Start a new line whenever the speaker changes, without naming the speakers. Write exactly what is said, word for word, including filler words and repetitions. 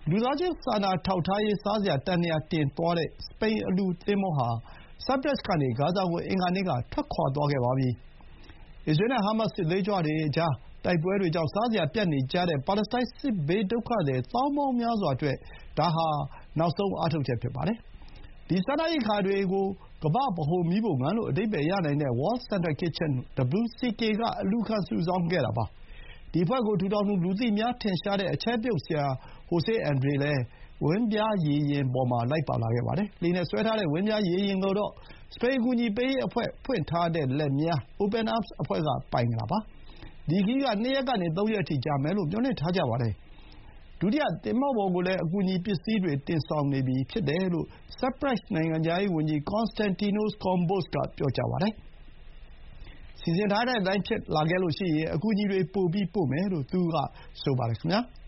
လူသားချင်းစာနာထောက်ထားရေးစားစရာတန်ရာတင်သွားတဲ့စပိန်အလူသင်္ဘောဟာဆိုက်ပရပ်စ်ကနေဂါဇာကိုအင်္ဂါနေ့ကထွက်ခွါသွားခဲ့ပါပြီ။အစ္စရေးနဲ့ဟာမတ်စ်စစ်သွေးကြွတွေကြားတိုက်ပွဲတွေကြောင့်စားစရာပြတ်နေကြတဲ့ပါလက်စတိုင်းစစ်ဘေးဒုက္ခသည်သောင်းပေါင်းများစွာအတွက်ဒါဟာနောက်ဆုံးအားထုတ်ချက်ဖြစ်ပါတယ်။ဒီစားနပ်ရိက္ခာတွေကိုကမ္ဘာ့ဗဟိုမီးဖိုငန်းလို့အဓိပ္ပါယ်ရနိုင်တဲ့ World Central Kitchen ဒဘလ်ယူ စီ ကေ က အလှူခံစုဆောင်းခဲ့တာပါ။ဒီအဖွဲ့ကိုထူထောင်သူလူသိများထင်ရှားတဲ့အချက်ပြုတ်ဆရာ ဟိုဆေးအန်ဒရေလည်းဝမ်းပြားရေယာဉ်ပေါ်မှာလိုက်ပါလာခဲ့ပါတယ်။လှေနဲ့ဆွဲထားတဲ့ဝမ်းပြားရေယာဉ်ကိုတော့စပိန်အကူအညီပေးရေးအဖွဲ့ဖွင့်ထားတဲ့လက်များ Open Arms အဖွဲ့ကပိုင်တာပါ။ဒီခရီးကနှစ်ရက်ကနေသုံးရက်အထိကြာမယ်လို့မျှော်လင့်ထားကြပါတယ်။ဒုတိယသင်္ဘောပေါ်ကိုလည်းအကူအညီပစ္စည်းတွေတင်ဆောင်နေပြီဖြစ်တယ်လို့ဆိုက်ပရပ်စ်နိုင်ငံခြားရေးဝန်ကြီး Konstantinos Combos ကပြောပါတယ်။စီစဥ်ထားတဲ့အတိုင်းဖြစ်လာခဲ့ရင်အကူအညီတွေပိုပြီးပို့မယ်လို့သူကဆိုပါတယ်ခင်ဗျာ။